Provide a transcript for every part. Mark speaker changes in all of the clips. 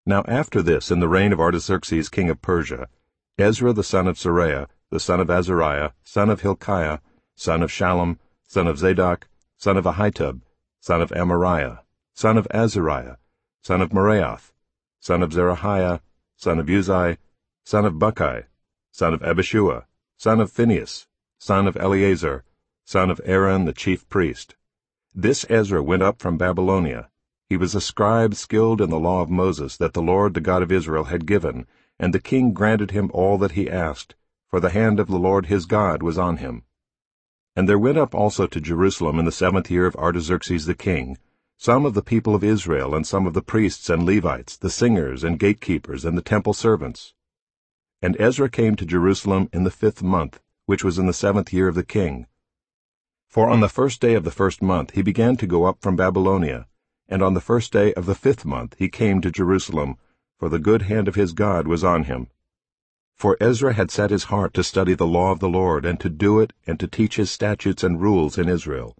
Speaker 1: Now after this, in the reign of Artaxerxes king of Persia, Ezra the son of Seraiah, the son of Azariah, son of Hilkiah, son of Shallum, son of Zadok, son of Ahitub, son of Amariah, son of Azariah, son of Meraioth, son of Zerahiah, son of Uzai, son of Buckai, son of Abishua, son of Phinehas, son of Eleazar, son of Aaron the chief priest. This Ezra went up from Babylonia. He was a scribe skilled in the law of Moses that the Lord the God of Israel had given, and the king granted him all that he asked, for the hand of the Lord his God was on him. And there went up also to Jerusalem in the 7th year of Artaxerxes the king, some of the people of Israel, and some of the priests and Levites, the singers and gatekeepers, and the temple servants. And Ezra came to Jerusalem in the 5th month, which was in the 7th year of the king. For on the 1st day of the 1st month he began to go up from Babylonia, and on the 1st day of the 5th month he came to Jerusalem, for the good hand of his God was on him. For Ezra had set his heart to study the law of the Lord, and to do it, and to teach his statutes and rules in Israel.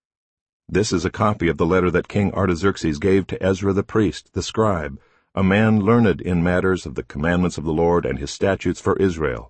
Speaker 1: This is a copy of the letter that King Artaxerxes gave to Ezra the priest, the scribe, a man learned in matters of the commandments of the Lord and his statutes for Israel.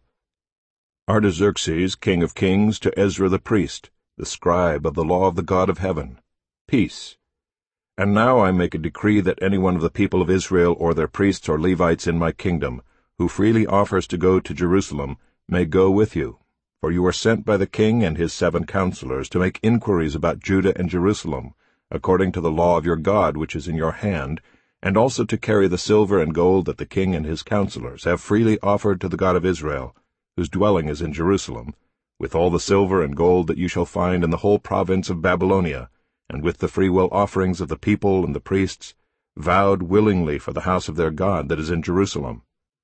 Speaker 1: Artaxerxes, king of kings, to Ezra the priest, the scribe of the law of the God of heaven. Peace. And now I make a decree that any one of the people of Israel or their priests or Levites in my kingdom, who freely offers to go to Jerusalem, may go with you. For you are sent by the king and his 7 counselors to make inquiries about Judah and Jerusalem, according to the law of your God which is in your hand, and also to carry the silver and gold that the king and his counselors have freely offered to the God of Israel, whose dwelling is in Jerusalem, with all the silver and gold that you shall find in the whole province of Babylonia, and with the freewill offerings of the people and the priests, vowed willingly for the house of their God that is in Jerusalem.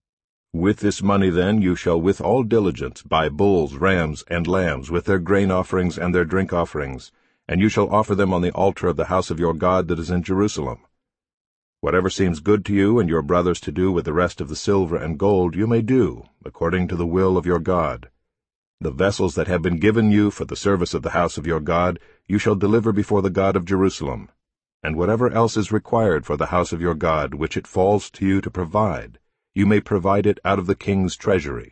Speaker 1: With this money then you shall with all diligence buy bulls, rams, and lambs, with their grain offerings and their drink offerings, and you shall offer them on the altar of the house of your God that is in Jerusalem. Whatever seems good to you and your brothers to do with the rest of the silver and gold you may do, according to the will of your God. The vessels that have been given you for the service of the house of your God you shall deliver before the God of Jerusalem, and whatever else is required for the house of your God, which it falls to you to provide, you may provide it out of the king's treasury.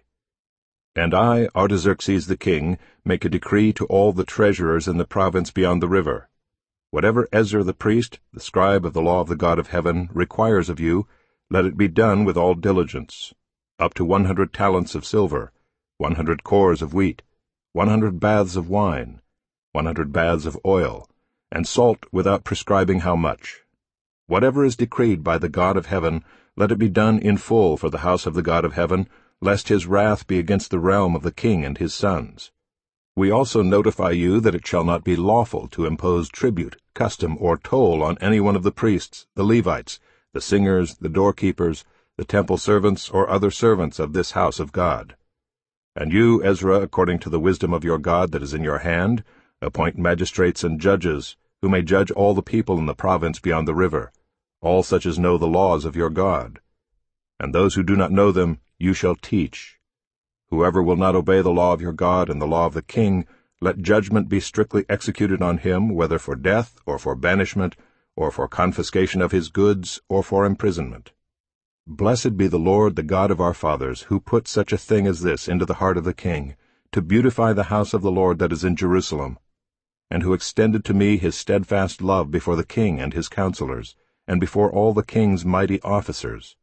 Speaker 1: And I, Artaxerxes the king, make a decree to all the treasurers in the province beyond the river. Whatever Ezra the priest, the scribe of the law of the God of heaven, requires of you, let it be done with all diligence, up to 100 talents of silver, 100 cores of wheat, 100 baths of wine, 100 baths of oil, and salt without prescribing how much. Whatever is decreed by the God of heaven, let it be done in full for the house of the God of heaven, lest his wrath be against the realm of the king and his sons. We also notify you that it shall not be lawful to impose tribute, custom, or toll on any one of the priests, the Levites, the singers, the doorkeepers, the temple servants, or other servants of this house of God. And you, Ezra, according to the wisdom of your God that is in your hand, appoint magistrates and judges, who may judge all the people in the province beyond the river, all such as know the laws of your God. And those who do not know them you shall teach. Whoever will not obey the law of your God and the law of the king, let judgment be strictly executed on him, whether for death, or for banishment, or for confiscation of his goods, or for imprisonment. Blessed be the Lord, the God of our fathers, who put such a thing as this into the heart of the king, to beautify the house of the Lord that is in Jerusalem, and who extended to me his steadfast love before the king and his counselors, and before all the king's mighty officers.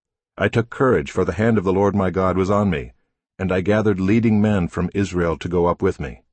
Speaker 1: I took courage, for the hand of the Lord my God was on me, and I gathered leading men from Israel to go up with me.